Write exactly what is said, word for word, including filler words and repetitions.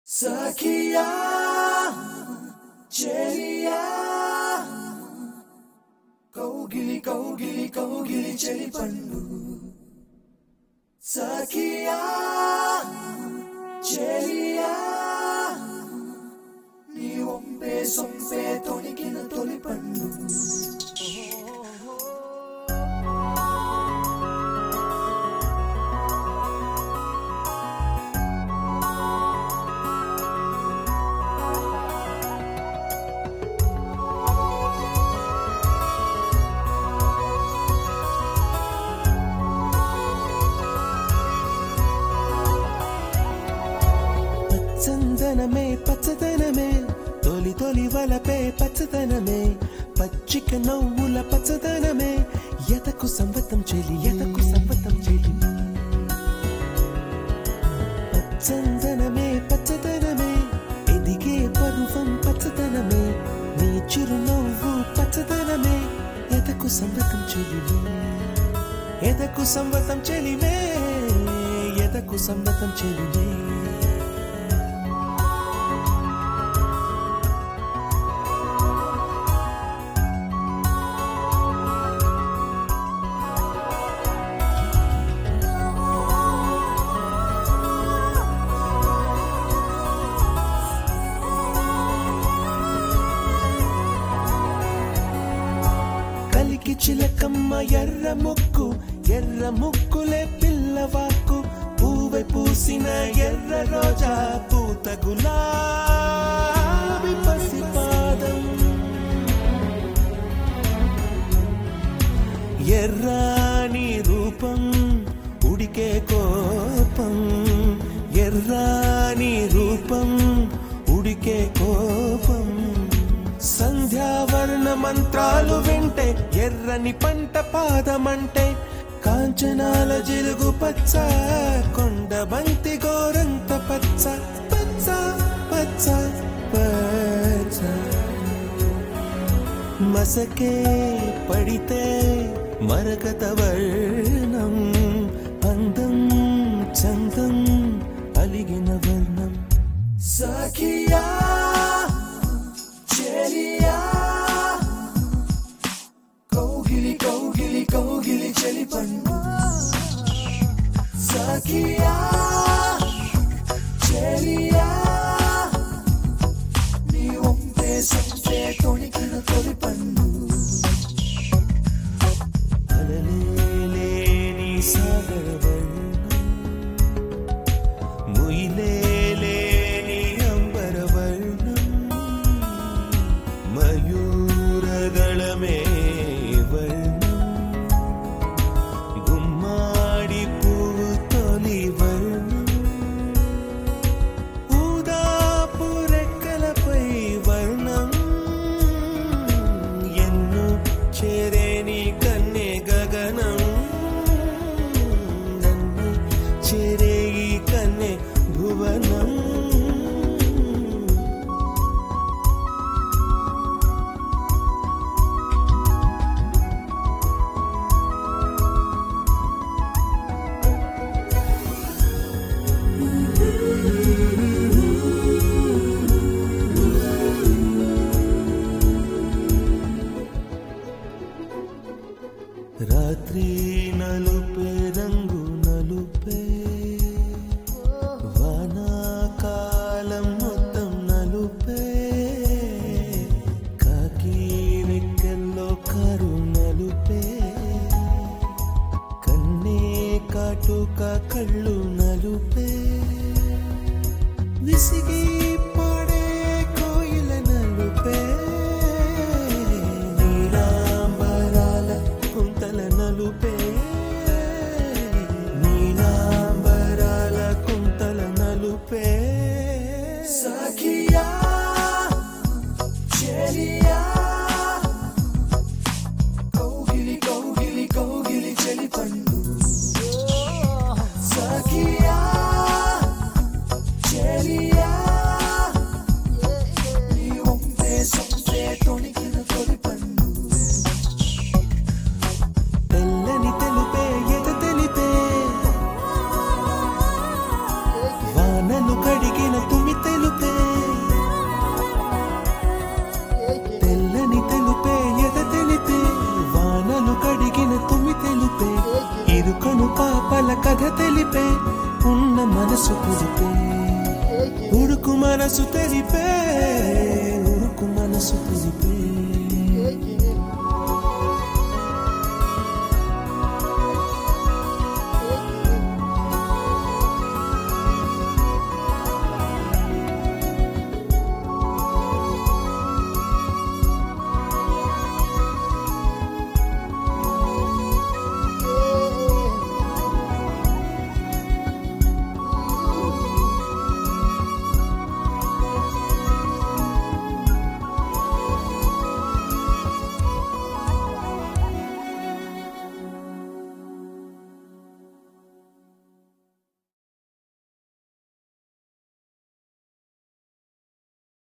సఖియా చెలియా కౌగిలి కౌగిలి కౌగిలి చెలి పండు సఖియా చెలియా నీ ఒంపే సొంపే తొణికిన తొలి పండు చందనమే పచ్చదనమే తొలి తొలి వలపే పచ్చదనమే పచ్చిక నవ్వుల పచ్చదనమే ఎతకు సంవతం చెలి ఎతకు సంవతం చెలి చందనమే పచ్చదనమే ఎదిగే పరువం పచ్చదనమే నీ చిరునవ్వు పచ్చదనమే ఎతకు సంవతం చెలి ఎతకు సంవతం చెలిమే ఎతకు సంవతం చెలిమే కలికి చిలకమ్మ ఎర్ర ముక్కు ఎర్ర ముక్కులే పిల్లవాకు పూవె పూసిన ఎర్ర రోజా పూత గులాబీ పసిపాదం ఎర్రాని రూపం ఉడికే కోపం ఎర్రాని రూపం ఉడికే కోపం సంధ్యావర్ణ మంత్రాలు వింటే ఎర్రని పంట పాదమంటే కాంచనాల జిలుగు పచ్చ కొండ బంతి గోరంత పచ్చ పచ్చ పచ్చ పచ్చ మసకే పడితే మరకత వర్ణం అందం చందం అలిగిన వర్ణం సఖియా చెలియా కౌగిలి కౌగిలి కౌగిలి చెలి పండు సఖియా చెలియా నీ ఒంపే సొంపే తొణికిన తొలి పండు అలలేని సాగర వర్ణం ముయిలేని అంబర వర్ణం మయూరదళమే వర్ణం గుమ్మాడి పువ్వు తొలి వర్ణం ఊదాపు రెక్కలపై వర్ణం ఎన్ను చేరేని కన్నె గగనం నన్ను చేరే ఈ కన్నె భువనం రాత్రి నలుపే రంగు నలుపే వానాకాలం మొత్తం నలుపే కాకి రెక్కల్లో కారు నలుపే కన్నే కాటుక కళ్ళు నలుపే విసిగి పాడే కోయిల నలుపే కుంతల నలుపే నీలాంబరాల కుంతల నలుపే సఖియా చెలియా కౌగిలి కౌగిలి కౌగిలి చెలి పండు సఖియా చెలియా నీ ఒంపే సొంపే తొణికిన తొలి పండు తెల్లని తెలుపే ఎద తెలిపే వానలు కడిగిన తుమి తెలు మనసు తెలిపే ఉరుకు మనసు తెలిపే